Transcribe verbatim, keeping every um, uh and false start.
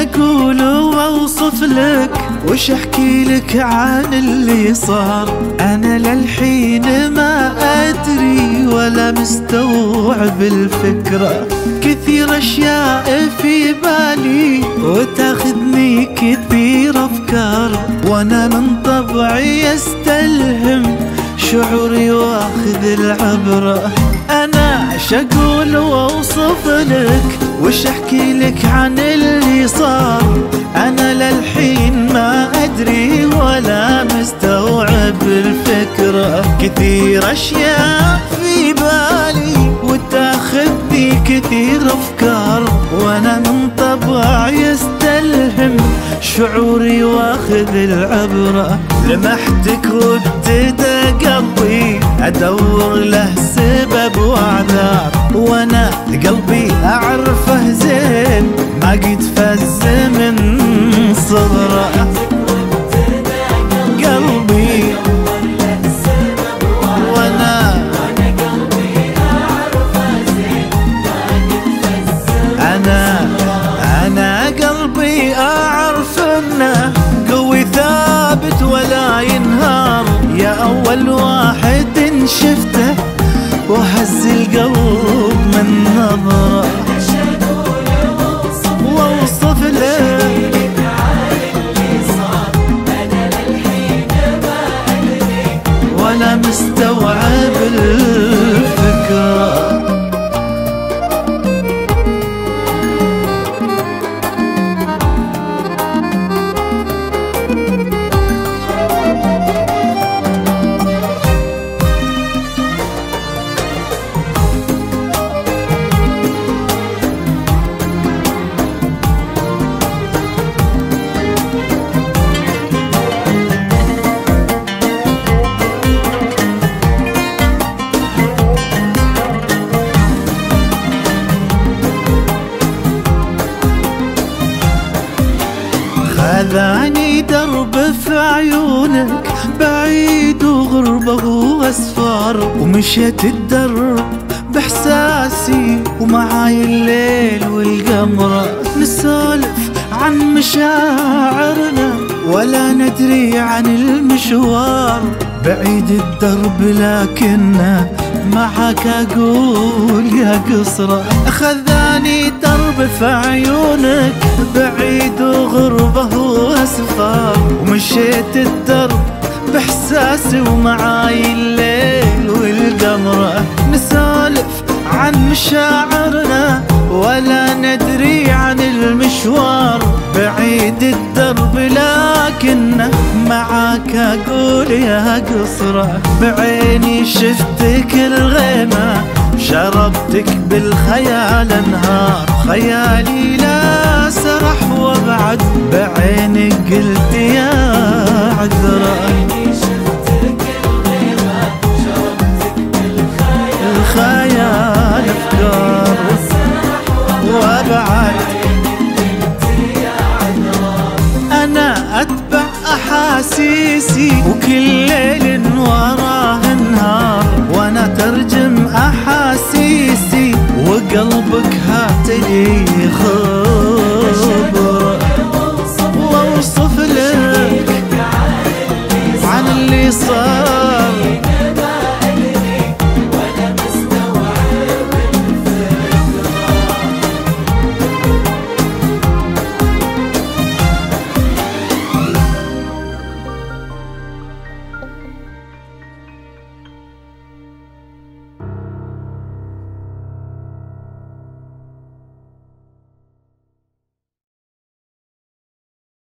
اقول واوصف لك وش احكي لك عن اللي صار؟ انا للحين ما ادري ولا مستوعب الفكرة، كثير اشياء في بالي وتاخذني كثير افكار، وانا من طبعي استلهم شعوري واخذ العبرة. انا شقول واوصف لك وش احكي لك عن اللي صار؟ انا للحين ما ادري ولا مستوعب الفكرة، كثير اشياء في بالي وتاخذني كثير افكار، وانا من طبعي استلهم شعوري واخذ العبرة. لمحتك وابتدى قلبي ادور له سبب واعذار، وانا قلبي اعرفه زين ما قد فز من صغره. قلبي وانا انا انا قلبي اعرف انه قوي ثابت ولا ينهار، يا اول واحد شفته وهز القلب من نظره. واوصف لك ولا مستوعب الفكرة. خذاني درب في عيونك بعيد وغربه واسفار، ومشيت الدرب باحساسي ومعاي الليل والقمر، نسولف عن مشاعرنا ولا ندري عن المشوار، بعيد الدرب لكنه معك اقول يا قصره. خذاني درب في عيونك بعيد وغربه واسفار، ومشيت الدرب باحساسي ومعاي الليل والقمره، نسولف عن مشاعرنا ولا ندري عن المشوار، بعيد الدرب لكنه معاك اقول يا قصره. بعيني شفتك الغيمة شربتك بالخيال انهار، خيالي لا سرح وابعد بعينك قلت يا عذرة. الخيال افكار وابعد انا اتبع احاسيسي وكل ليل وراه نهار، وانا ترجم احاسيسي وقلبك هاتلي خير.